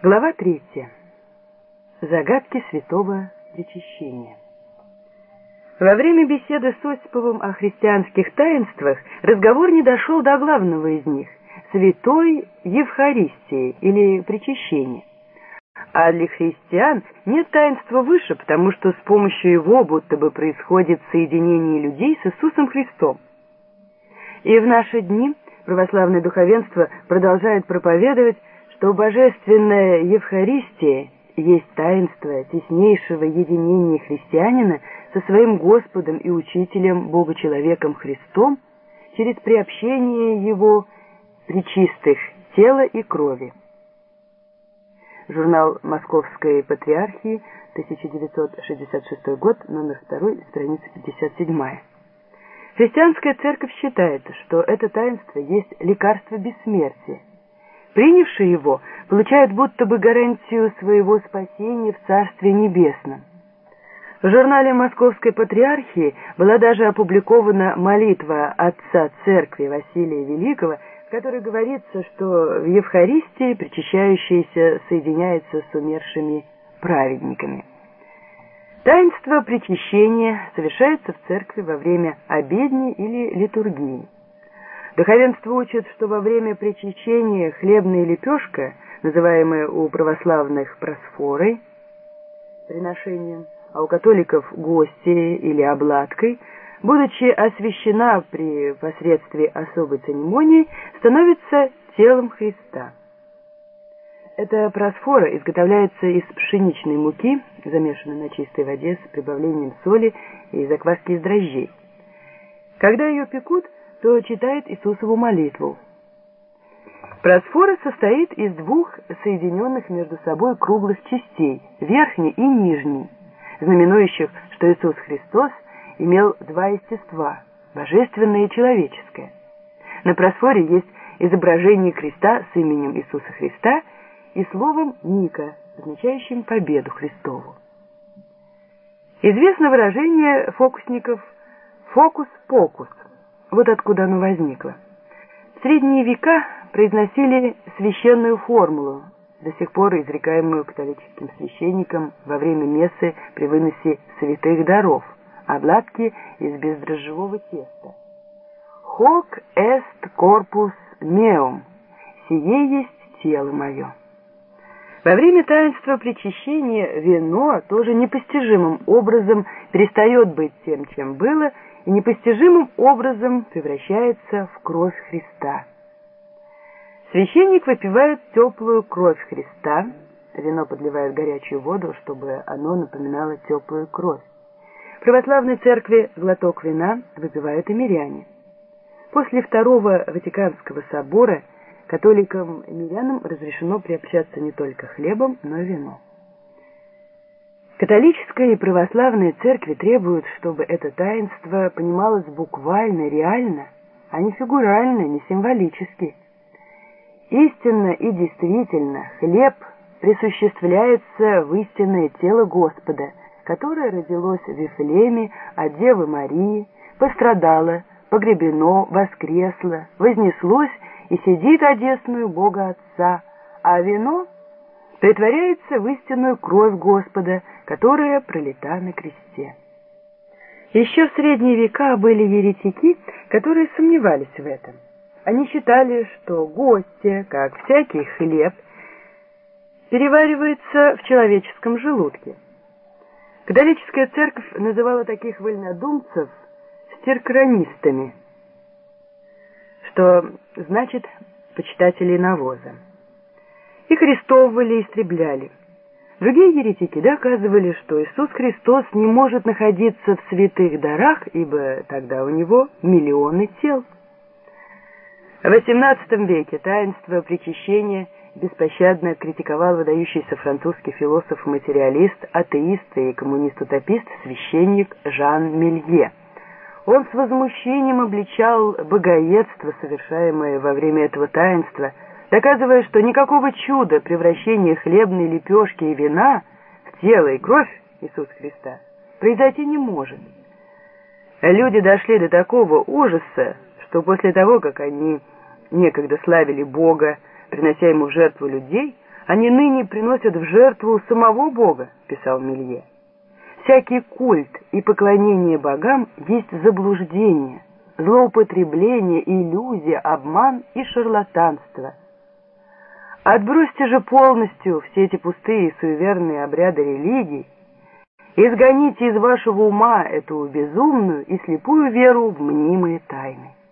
Глава 3. Загадки святого причащения. Во время беседы с Осиповым о христианских таинствах разговор не дошел до главного из них – святой Евхаристии или причащения. А для христиан нет таинства выше, потому что с помощью его будто бы происходит соединение людей с Иисусом Христом. И в наши дни православное духовенство продолжает проповедовать, что божественная Евхаристия есть таинство теснейшего единения христианина со своим Господом и Учителем, Богочеловеком Христом через приобщение Его пречистых тела и крови. Журнал Московской Патриархии, 1966 год, номер 2, страница 57. Христианская церковь считает, что это таинство есть лекарство бессмертия. Принявшие его получают будто бы гарантию своего спасения в Царстве Небесном. В журнале Московской Патриархии была даже опубликована молитва отца церкви Василия Великого, в которой говорится, что в Евхаристии причащающийся соединяется с умершими праведниками. Таинство причащения совершается в церкви во время обедни или литургии. Духовенство учит, что во время причащения хлебная лепешка, называемая у православных просфорой, приношением, а у католиков гостией или обладкой, будучи освящена при посредстве особой церемонии, становится телом Христа. Эта просфора изготовляется из пшеничной муки, замешанной на чистой воде с прибавлением соли и закваски из дрожжей. Когда ее пекут, то читает Иисусову молитву. Просфора состоит из двух соединенных между собой круглых частей, верхней и нижней, знаменующих, что Иисус Христос имел два естества – божественное и человеческое. На просфоре есть изображение креста с именем Иисуса Христа и словом «Ника», означающим победу Христову. Известно выражение фокусников «фокус-покус». Вот откуда оно возникло. В средние века произносили священную формулу, до сих пор изрекаемую католическим священникам во время мессы при выносе святых даров, обладки из бездрожжевого теста. «Hoc est corpus meum» – «Сие есть тело мое». Во время таинства причащения вино тоже непостижимым образом перестает быть тем, чем было, и непостижимым образом превращается в кровь Христа. Священник выпивает теплую кровь Христа, вино подливает в горячую воду, чтобы оно напоминало теплую кровь. В православной церкви глоток вина выпивают и миряне. После Второго Ватиканского собора католикам и мирянам разрешено приобщаться не только хлебом, но и вином. Католическая и православная церкви требуют, чтобы это таинство понималось буквально, реально, а не фигурально, не символически. Истинно и действительно хлеб присуществляется в истинное тело Господа, которое родилось в Вифлееме от Девы Марии, пострадало, погребено, воскресло, вознеслось и сидит одесную Бога Отца, а вино притворяется в истинную кровь Господа, которая пролита на кресте. Еще в средние века были еретики, которые сомневались в этом. Они считали, что гостья, как всякий хлеб, переваривается в человеческом желудке. Католическая церковь называла таких вольнодумцев стеркранистами, что значит почитателей навоза. Их арестовывали и истребляли. Другие еретики доказывали, что Иисус Христос не может находиться в святых дарах, ибо тогда у него миллионы тел. В XVIII веке таинство причащения беспощадно критиковал выдающийся французский философ-материалист, атеист и коммунист-утопист священник Жан Мелье. Он с возмущением обличал богоедство, совершаемое во время этого таинства, доказывая, что никакого чуда превращения хлебной лепешки и вина в тело и кровь Иисуса Христа произойти не может. Люди дошли до такого ужаса, что после того, как они некогда славили Бога, принося ему в жертву людей, Они ныне приносят в жертву самого Бога, писал Мелье. Всякий культ и поклонение богам есть заблуждение, злоупотребление, иллюзия, обман и шарлатанство. Отбросьте же полностью все эти пустые и суеверные обряды религий, изгоните из вашего ума эту безумную и слепую веру в мнимые тайны.